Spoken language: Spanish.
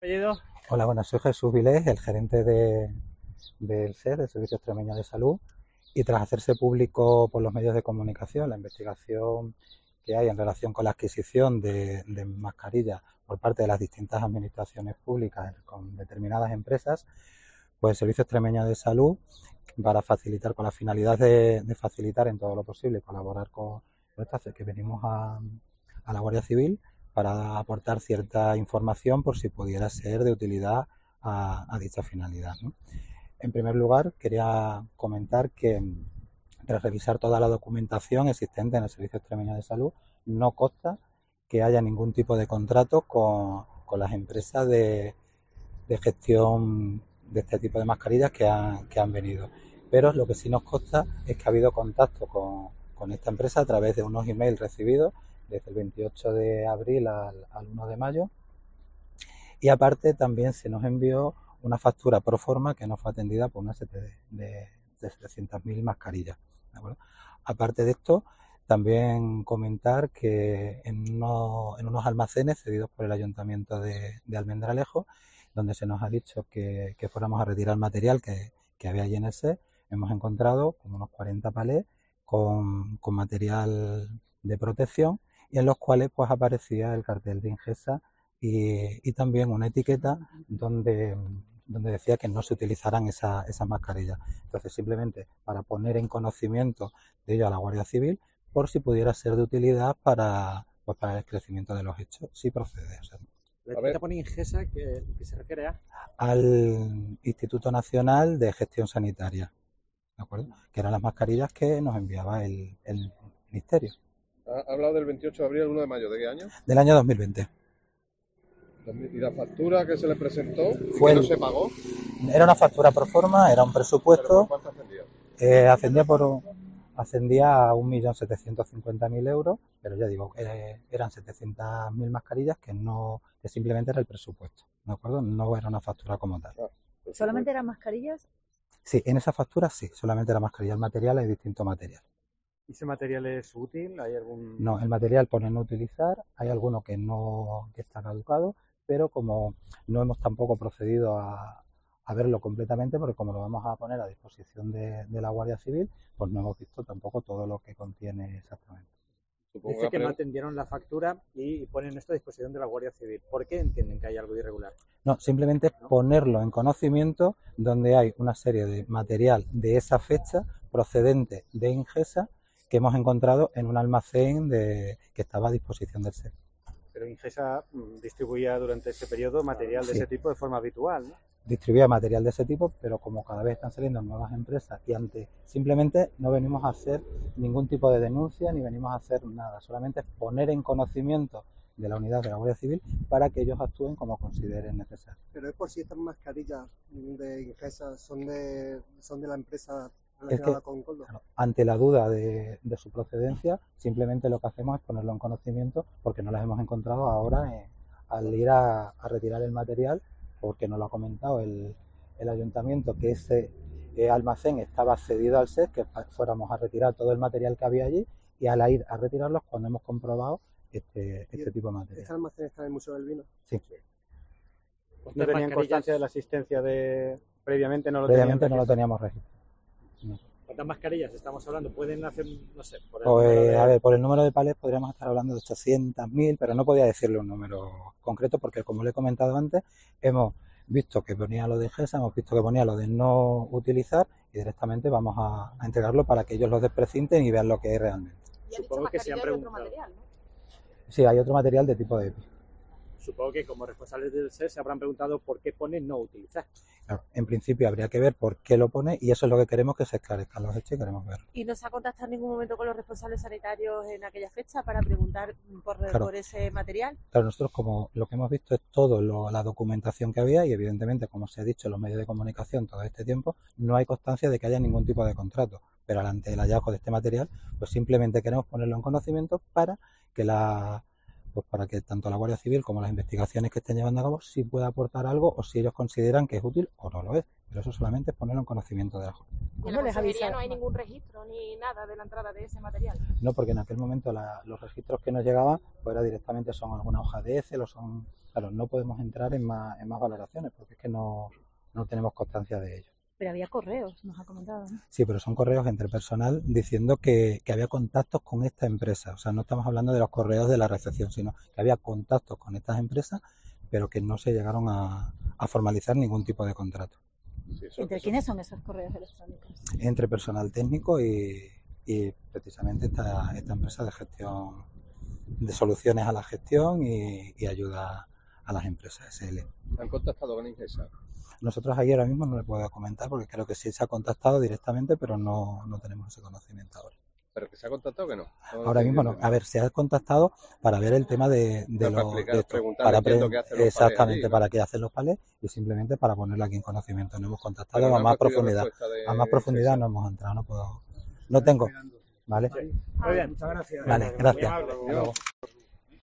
apellido? Hola, buenas, soy Jesús Vilés, el gerente del SES, del Servicio Extremeño de Salud, y tras hacerse público por los medios de comunicación la investigación que hay en relación con la adquisición de mascarillas por parte de las distintas administraciones públicas con determinadas empresas, pues el Servicio Extremeño de Salud, para facilitar, con la finalidad de facilitar en todo lo posible y colaborar con esto, hace que venimos a la Guardia Civil para aportar cierta información por si pudiera ser de utilidad a dicha finalidad, ¿no? En primer lugar, quería comentar que tras revisar toda la documentación existente en el Servicio Extremeño de Salud, no consta que haya ningún tipo de contrato con las empresas de gestión de este tipo de mascarillas que han venido. Pero lo que sí nos consta es que ha habido contacto con esta empresa a través de unos emails recibidos desde el 28 de abril al 1 de mayo, y aparte también se nos envió una factura pro forma que nos fue atendida por una serie de 700.000 mascarillas, ¿de acuerdo? Aparte de esto, también comentar que en unos almacenes cedidos por el Ayuntamiento de Almendralejo, donde se nos ha dicho que fuéramos a retirar material que había allí en el SES, hemos encontrado como unos 40 palés con material de protección, y en los cuales pues aparecía el cartel de Ingesa y también una etiqueta donde decía que no se utilizaran esas mascarillas. Entonces, simplemente para poner en conocimiento de ello a la Guardia Civil, por si pudiera ser de utilidad para el esclarecimiento de los hechos, si procede. O sea, La etiqueta pone Ingesa, que se refiere al Instituto Nacional de Gestión Sanitaria, ¿de acuerdo? Que eran las mascarillas que nos enviaba el Ministerio. Ha hablado del 28 de abril al 1 de mayo. ¿De qué año? Del año 2020. ¿Y la factura que se le presentó Fue que no se pagó? Era una factura pro forma, era un presupuesto. ¿Pero por cuánto ascendía? Ascendía a 1.750.000 euros, pero ya digo, eran 700.000 mascarillas que simplemente era el presupuesto, ¿de acuerdo? No era una factura como tal. ¿Solamente eran mascarillas? Sí, en esa factura sí, solamente era mascarilla. El material es distinto material. ¿Y ese material es útil? ¿Hay algún...? No, el material pone no utilizar, hay alguno que está caducado, pero como no hemos tampoco procedido a verlo completamente, porque como lo vamos a poner a disposición de la Guardia Civil, pues no hemos visto tampoco todo lo que contiene exactamente. Dice que no atendieron la factura y ponen esto a disposición de la Guardia Civil. ¿Por qué entienden que hay algo irregular? No, simplemente ponerlo en conocimiento donde hay una serie de material de esa fecha procedente de Ingesa que hemos encontrado en un almacén que estaba a disposición del SES. Pero Ingesa distribuía durante ese periodo material de ese tipo de forma habitual, ¿no? Distribuía material de ese tipo, pero como cada vez están saliendo nuevas empresas y simplemente no venimos a hacer ningún tipo de denuncia ni venimos a hacer nada, solamente poner en conocimiento de la unidad de la Guardia Civil para que ellos actúen como consideren necesario. Pero es por si estas mascarillas de Ingesa son de la empresa Es relacionada que, con Coldo. claro, ante la duda de su procedencia, simplemente lo que hacemos es ponerlo en conocimiento porque no las hemos encontrado ahora al ir a retirar el material, porque nos lo ha comentado el ayuntamiento que ese almacén estaba cedido al SES, que fuéramos a retirar todo el material que había allí, y al ir a retirarlos cuando hemos comprobado este tipo de material. ¿Este almacén está en el Museo del Vino? Sí. ¿No tenían constancia de la asistencia de...? Previamente no lo teníamos registro. No. ¿Cuántas mascarillas estamos hablando? ¿Pueden hacer, no sé, por el número de palés podríamos estar hablando de 800.000, pero no podía decirle un número concreto porque, como le he comentado antes, hemos visto que ponía lo de Ingesa, hemos visto que ponía lo de no utilizar y directamente vamos a entregarlo para que ellos lo desprecinten y vean lo que es realmente. Supongo que se han preguntado. Otro material, ¿no? Sí, hay otro material de tipo EPI. Supongo que como responsables del SES se habrán preguntado por qué pone no utilizar. Claro, en principio habría que ver por qué lo pone y eso es lo que queremos, que se esclarezcan los hechos y queremos ver. ¿Y no se ha contactado en ningún momento con los responsables sanitarios en aquella fecha para preguntar por ese material? Claro, nosotros como lo que hemos visto es toda la documentación que había y evidentemente, como se ha dicho en los medios de comunicación todo este tiempo, no hay constancia de que haya ningún tipo de contrato. Pero ante el hallazgo de este material, pues simplemente queremos ponerlo en conocimiento para que pues para que tanto la Guardia Civil como las investigaciones que estén llevando a cabo sí pueda aportar algo o si ellos consideran que es útil o no lo es. Pero eso solamente es ponerlo en conocimiento de la Junta. ¿Y en la consejería no hay ningún registro ni nada de la entrada de ese material? No, porque en aquel momento los registros que nos llegaban pues era directamente son alguna hoja de Excel o son... Claro, no podemos entrar en más valoraciones porque es que no tenemos constancia de ello. Pero había correos, nos ha comentado, ¿no? Sí, pero son correos entre personal diciendo que había contactos con esta empresa. O sea, no estamos hablando de los correos de la recepción, sino que había contactos con estas empresas, pero que no se llegaron a formalizar ningún tipo de contrato. Sí, ¿Entre quiénes son esos correos electrónicos? Entre personal técnico y precisamente esta empresa de gestión, de soluciones a la gestión y ayuda a las empresas SL. ¿Han contactado con Ingesa? Nosotros ahí ahora mismo no le puedo comentar porque creo que sí se ha contactado directamente, pero no tenemos ese conocimiento ahora. ¿Pero que se ha contactado que no? Ahora mismo no. A ver, se ha contactado para ver el tema de exactamente para qué hacen los palés y simplemente para ponerlo aquí en conocimiento. No hemos contactado a más profundidad. A más profundidad no hemos entrado, no tengo. ¿Vale? Muy bien, muchas gracias. Vale, gracias.